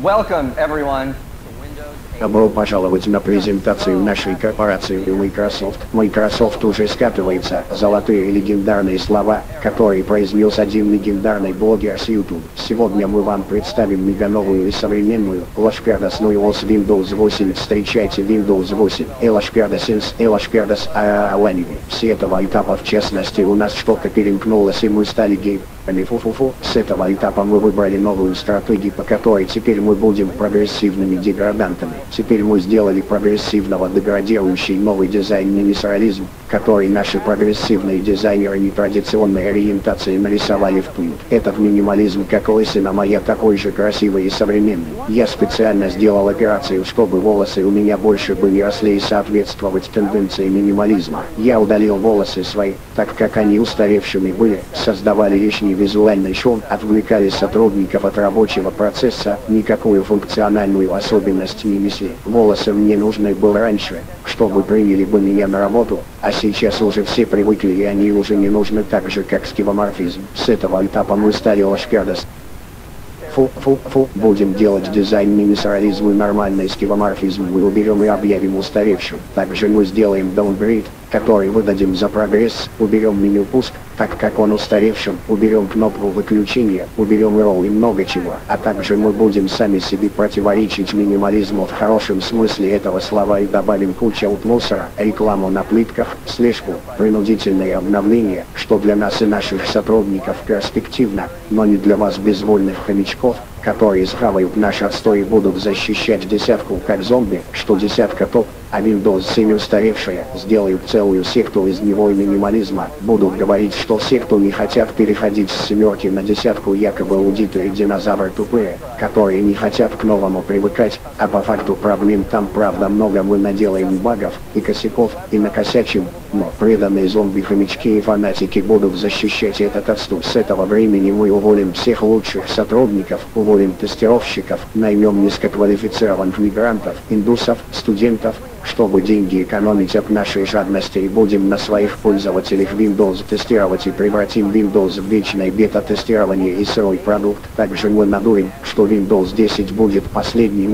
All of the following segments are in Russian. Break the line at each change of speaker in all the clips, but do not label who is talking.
Welcome, everyone, to Windows 8.
Добро пожаловать на презентацию нашей корпорации Microsoft. Microsoft уже скатывается золотые легендарные слова, которые произнес один легендарный блогер с YouTube. Сегодня мы вам представим мегановую и современную Las Perdas Nuevos Windows 8. Встречайте Windows 8. Las Perdas Alanimi. С этого этапа, в частности, у нас что-то перемкнулось и мы стали геймерами. Фу-фу-фу. С этого этапа мы выбрали новую стратегию, по которой теперь мы будем прогрессивными деградантами. Теперь мы сделали прогрессивного деградирующий новый дизайн минимализм, который наши прогрессивные дизайнеры нетрадиционной ориентации нарисовали в пыль. Этот минимализм, как лысина моя, такой же красивый и современный. Я специально сделал операцию, чтобы волосы у меня больше бы не росли и соответствовать тенденции минимализма. Я удалил волосы свои, так как они устаревшими были, создавали лишний визуальный шум, отвлекали сотрудников от рабочего процесса, никакую функциональную особенность не несли. Волосы мне нужны были раньше, чтобы приняли бы меня на работу, а сейчас уже все привыкли и они уже не нужны так же, как скивоморфизм. С этого этапа мы стали Las Perdas. Фу-фу-фу, будем делать дизайн минимализма и нормальный скивоморфизм мы уберем и объявим устаревшим. Также мы сделаем downgrade, который выдадим за прогресс, уберем меню пуск, так как он устаревшим, уберем кнопку выключения, уберем roll и много чего. А также мы будем сами себе противоречить минимализму в хорошем смысле этого слова и добавим кучу от мусора, рекламу на плитках, слежку, принудительные обновления, что для нас и наших сотрудников перспективно, но не для вас безвольных хомячков, которые схавают наш отстой и будут защищать десятку как зомби, что десятка топ, а Windows 7 устаревшая, сделают целую секту из него и минимализма, будут говорить, что секту не хотят переходить с семерки на десятку, якобы аудиторы и динозавры тупые, которые не хотят к новому привыкать, а по факту проблем там правда много, мы наделаем багов и косяков и накосячим, но преданные зомби-хомячки и фанатики будут защищать этот отстой. С этого времени мы уволим всех лучших сотрудников, уволим тестировщиков, наймем низкоквалифицированных мигрантов, индусов, студентов, чтобы деньги экономить от нашей жадности, и будем на своих пользователях Windows тестировать и превратим Windows в вечное бета-тестирование и сырой продукт. Также мы надурим, что Windows 10 будет последним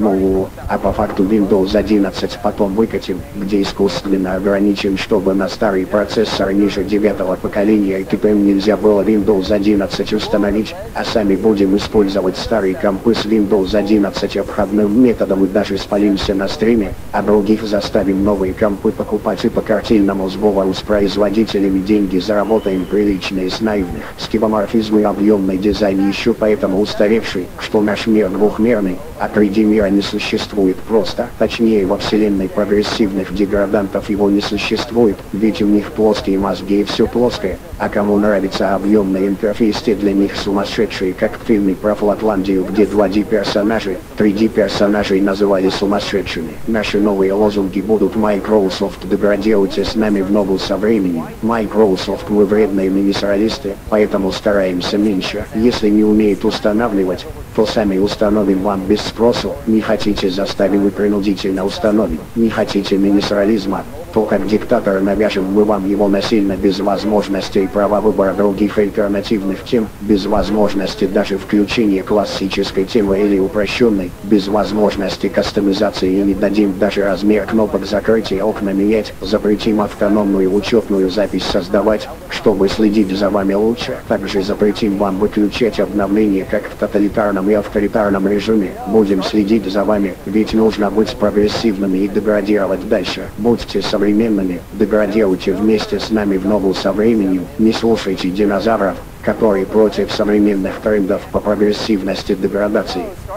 а по факту Windows 11 потом выкатим, где искусственно ограничим, чтобы на старый процессор ниже 9-го поколения и ТПМ нельзя было Windows 11 установить, а сами будем использовать старые компы с Windows 11 обходным методом и даже спалимся на стриме, а других заставим новые компы покупать и по картельному сговору с производителями деньги заработаем приличные с наивных. Скивоморфизм и объемный дизайн еще поэтому устаревший, что наш мир двухмерный, а 3D мира не существует просто, точнее во вселенной прогрессивных деградантов его не существует, ведь у них плоские мозги и все плоское, а кому нравится объемный интерфейс, те для них сумасшедшие, как в фильме про Флотландию, где 2D персонажи, 3D персонажей называли сумасшедшими. Наши новые лозунги будут: Microsoft, деградируйте с нами в ногу со временем. Microsoft, мы вредные минималисты, поэтому стараемся меньше. Если не умеет устанавливать, то сами установим вам без спросу. Не хотите, заставим и принудительно установим. Не хотите минимализма, то как диктатор навяжем мы вам его насильно, без возможности и права выбора других альтернативных тем, без возможности даже включения классической темы или упрощенной, без возможности кастомизации, и не дадим даже размер кнопок закрытия окна менять, запретим автономную учетную запись создавать, чтобы следить за вами лучше. Также запретим вам выключать обновления, как в тоталитарном и авторитарном режиме. Будем следить за вами, ведь нужно быть прогрессивными и деградировать дальше. Будьте современными, деградируйте вместе с нами в ногу со временем, не слушайте динозавров, которые против современных трендов по прогрессивности деградации.